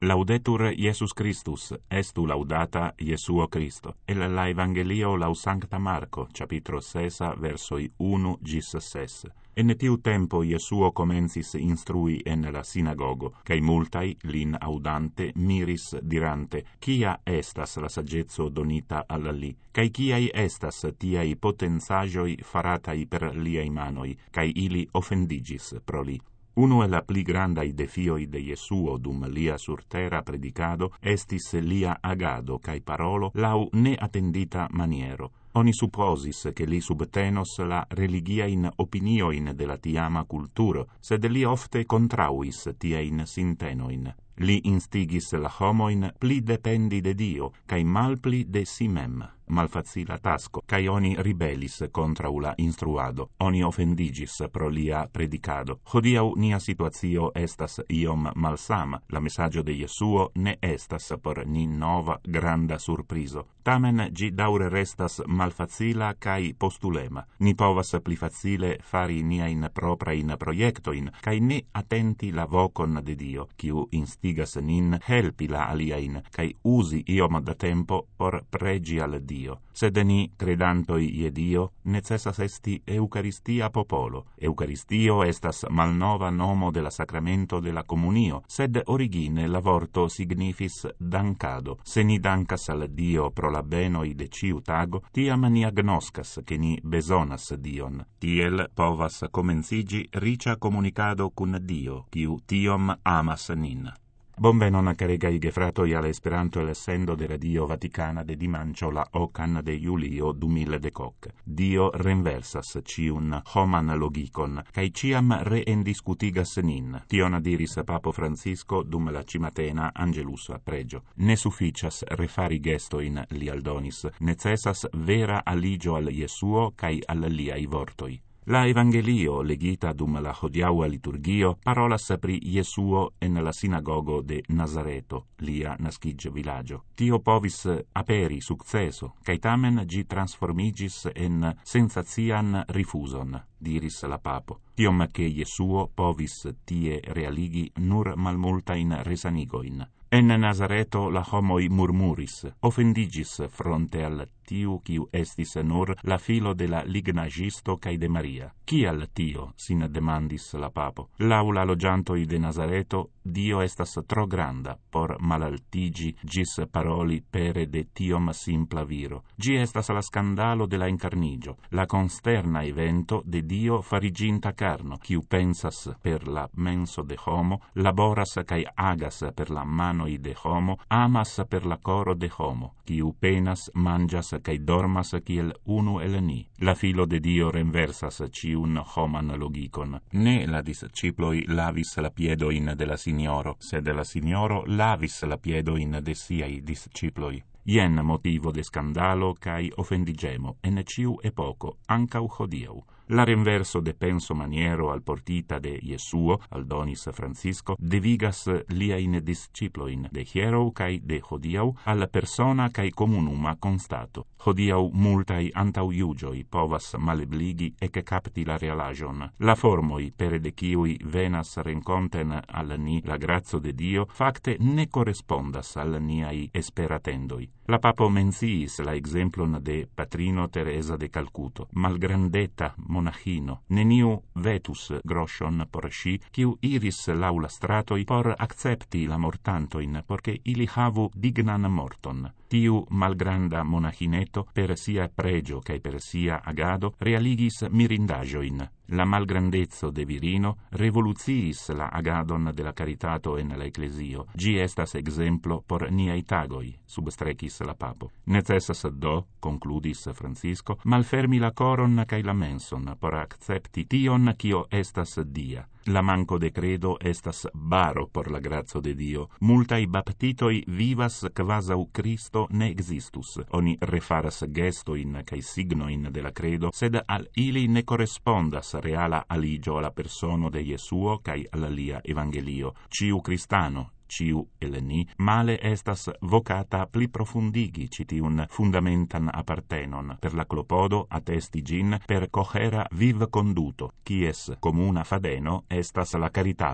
Laudetur Iesus Christus, estu laudata Iesuo Christo. El la Evangelio lau Sancta Marco, capitro 6, versoi 1 gis 6. En tiu tempo Iesuo comencis instrui en la sinagogo, cae multai, lin audante, miris dirante, Quia estas la saggezzo donita al li, cae quiai estas tiai potenzagioi faratai per liai manoi, cae ili offendigis pro li. Uno e la pli grandai defioi de Iesuo dum lia sur terra predicado estis lia agado cae parolo lau ne attendita maniero. Oni supposis che li subtenos la religiain opinioin de la tiama culturo, sed li ofte contrauis tiein sintenoin. Li instigis la homoin pli dependi de Dio, cae malpli de si mem. Malfacila tasco, cae oni ribelis contra la instruado, oni offendigis pro lia predicado. Hodiau nia situatio estas iom malsama, la messaggio de Iesuo ne estas por ni nova granda surprizo. Tamen gi daure restas malfacila cae postulema. Ni povas pli facile fari niain proprain proiectoin, cae ne attenti la vocon de Dio, quiu instigas nin helpi la aliain, cae usi iom da tempo por pregi al Dio. Sed ni, credantoi ie Dio, necessas esti Eucaristia popolo. Eucaristio estas malnova nomo de la sacramento de la comunio, sed origine la vorto signifis dancado. Se ni dancas al Dio pro la benoi de ciu tago, tiam ni agnoscas che ni besonas Dion. Tiel povas comencigi ricia comunicado cun Dio, quiu tiom amas nin. Bonvenon caregai gefratoi al Esperanto l'essendo de Radio Vaticana de dimancio la ocan de Julio 2010. Dio renversas ciun homan logicon, cae ciam reendiscutigas nin. Tion diris Papo Francisco dum la cimatena Angelus pregio. Ne sufficias refari gestoin li aldonis, necessas vera aligio al Iesuo cae al liai vortoi. La Evangelio, legita dum la hodiaua liturgio, parolas pri Iesuo en la sinagogo de Nazareto, lia nascige villaggio. Tio povis aperi successo, cae tamen gi transformigis en sensatian rifuson, diris la papo. Tiom che Iesuo povis tie realigi nur malmultain resanigoin. En Nazareto la homoi murmuris, offendigis fronte al tiu quiu estis nur la filo de la lignagisto cae de Maria. Cial tio, sin demandis la papo? Lau la logiantoi de Nazareto, Dio estas tro granda por malaltigi gis paroli pere de tiom simpla viro. Gi estas la scandalo de la incarnigio, la consterna evento de Dio fariginta carno, quiu pensas per la menso de homo, laboras cae agas per la manoi de homo, amas per la coro de homo, quiu penas, mangias cae dormas kiel unu el ni. La filo de Dio renversas ciun homan logicon. Ne la disciploi lavis la piedoin de la Signoro, sed la Signoro lavis la piedoin de siai disciploi. Ien motivo de scandalo cae offendigemo en ciu epoco, ancau hodiau. La renverso de penso maniero al portita de Iesuo, aldonis Francisco, devigas liain disciploin de hierou cae de hodiau al persona cae comunuma constato. Hodiau multai antau iugioi povas malebligi ec capti la realagion. La formoi pere de ciui venas renconten al ni la grazio de Dio, facte ne correspondas al niai esperatendoi. La papo menciis la exemplon de patrino Teresa de Calcuto, malgrandeta monachino, neniu vetus groschon por sci, quiu iris laula stratoi por accepti la mortantoin, porce ili havu dignan morton. Tiu malgranda monachineto, per sia pregio cae per sia agado, realigis mirindagioin. La malgrandezzo de virino revoluciis la agadon de la caritato en la ecclesio. Gi estas exemplo por niai tagoi, substrecis la papo. Necessas do, concludis Francisco, malfermi la coron cae la menson, por accepti tion cio estas Dia. La manco de credo estas baro por la grazio de Dio. Multai baptitoi vivas quasau Christo ne existus. Oni refaras gestoin cae signoin de la credo, sed al ili ne correspondas reala aligio alla persono de Iesuo cae alla lia Evangelio. Ciu Cristano, ciu el ni, male estas vocata pli profundigi citiun fundamentan appartenon, per la clopodo attesti gin per cohera viv conduto, quies comuna fadeno estas la caritato.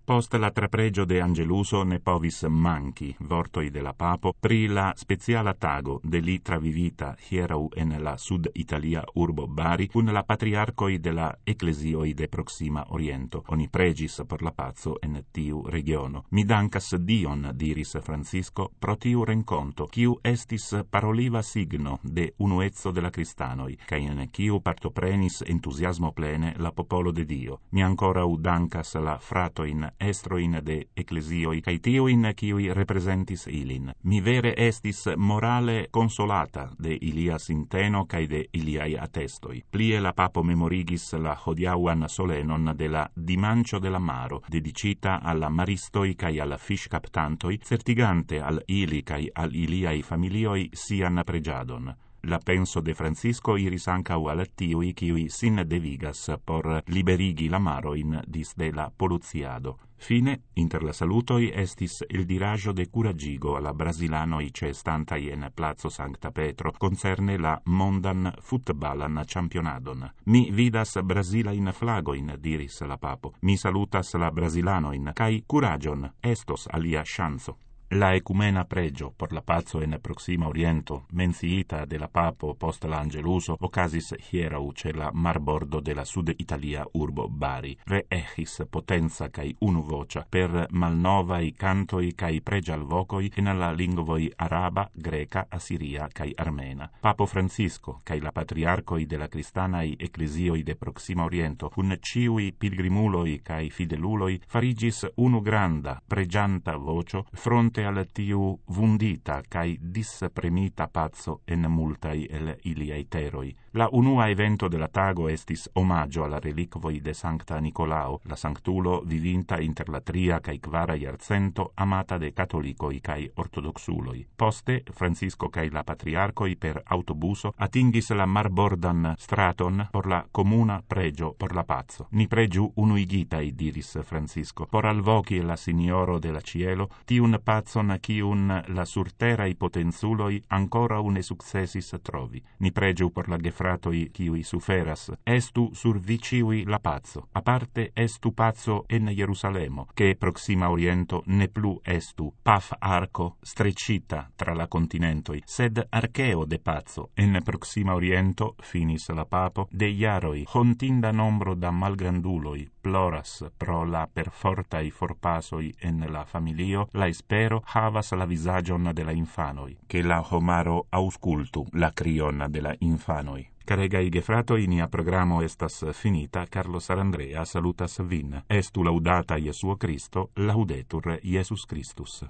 Post la trapregio de Angeluso ne povis manchi, vortoi de la papo, pri la speciala tago de li travivita hierau en la sud-Italia urbo Bari, kun la patriarcoi de la ecclesioi de Proxima Oriento. Oni pregis por la pazzo en tiu regiono. Mi dankas Dion, diris Francisco, pro tiu renconto, kiu estis paroliva signo de unuezzo de la cristanoi, kai en kiu partoprenis entusiasmo plene la popolo de Dio. Mi ancora dankas la fratoin estroin de ecclesioi, cae tioin kiui representis ilin. Mi vere estis morale consolata de ilia sinteno cae de iliai attestoi. Plie la papo memorigis la hodiauan solenon de la Dimancio de la Maro, dedicita alla maristoi cae alla fish captantoi, certigante al ili cae al iliai familioi sian pregiadon. La penso de Francisco iris ancau al tiui kiui sin devigas por liberigi la maroin disde la poluziado. Fine, inter la salutoi estis il diraggio de curagigo alla brasilanoi cestantai en Plazo Sancta Petro concerne la mondan futbalan championadon. Mi vidas brasilain flagoin, diris la papo. Mi salutas la brasilanoin, cae curagion estos alia chanzo. La ecumena pregio por la pazzo en Proxima Oriento, menciita de la papo post l'Angeluso, ocasis hierau ce la marbordo de la Sud-Italia urbo Bari. Reechis potenza cae unuvocia per malnovai cantoi cae pregial vocoi en la lingvoi araba, greca, asiria cae armena. Papo Francisco cae la patriarcoi de la cristanai ecclesioi de Proxima Oriento, cun ciui pilgrimuloi cae fideluloi, farigis unu granda, pregianta vocio fronte al tiu vundita cae dispremita pazzo en multai el iliai teroi. La unua evento de la tago estis omaggio alla reliquoi de Sancta Nicolao, la sanctulo vivinta inter la 3 cae 4 jarcento, amata de catolicoi cae ortodoxuloi. Poste, Francisco cae la patriarcoi per autobuso atingis la marbordan straton por la comuna pregio por la pazzo. Ni pregiu unuigitai, diris Francisco, por alvoci la signoro de la cielo, tiun pazzo ciun la surterai potenzuloi ancora une successis trovi. Ni pregiu por la gefratoi kiui suferas, estu sur viciui la pazzo. Aparte estu pazzo en Jerusalemo, che Proxima Oriento ne plu estu paf arco strecita tra la continentoi, sed archeo de pazzo. En Proxima Oriento, finis la papo, de iaroi, hontinda nombro da malgranduloi, ploras pro la perfortai forpasoi en la familio, la espero havas la visagion de la infanoi, che la homaro auscultu la crion de la infanoi. Caregai gefratoi, nia programo estas finita. Carlo Sarandrea salutas vin. Estu laudata Iesuo Cristo, laudetur Iesus Christus.